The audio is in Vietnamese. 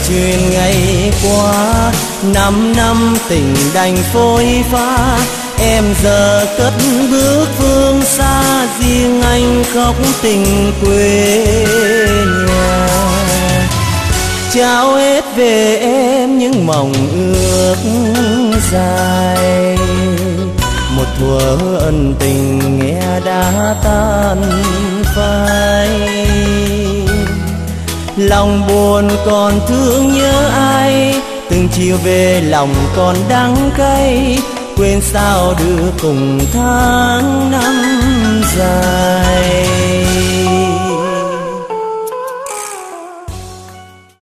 chuyện ngày qua, 5 năm tình đành phôi pha. Em giờ cất bước phương xa, riêng anh khóc tình quê nhà. Trao hết về em những mộng ước dài, một thuở ân tình nghe đã tan phai. Lòng buồn còn thương nhớ ai, từng chiều về lòng còn đắng cay. Quên sao được cùng tháng năm dài.